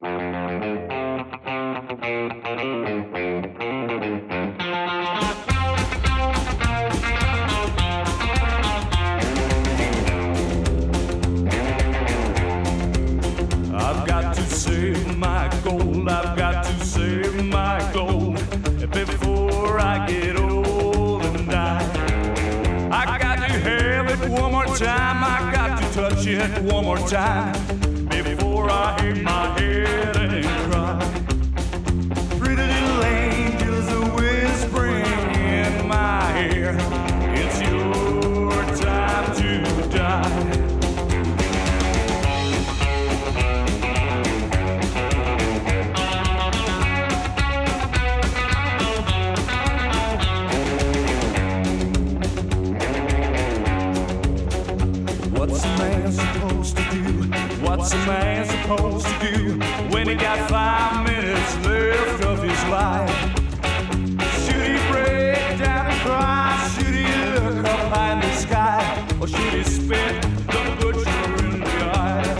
I've got to save my gold, I've got to save my gold before I get old and die. I got to have it one more time, I got to touch it one more time before I hang my head and cry. Pretty little angels are whispering in my ear, it's your time to die. What's a man supposed to do? What's a man supposed to do when he got 5 minutes left of his life? Should he break down and cry? Should he look up high in the sky? Or should he spit the butcher in the eye?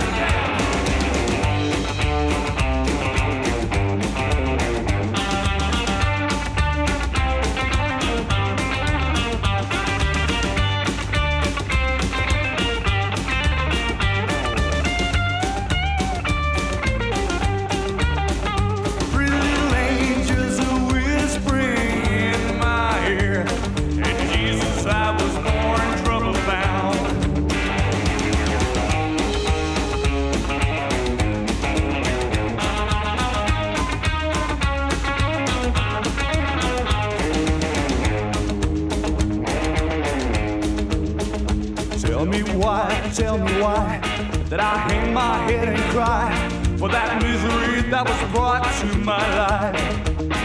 Tell me why that I hang my head and cry for that misery that was brought to my life.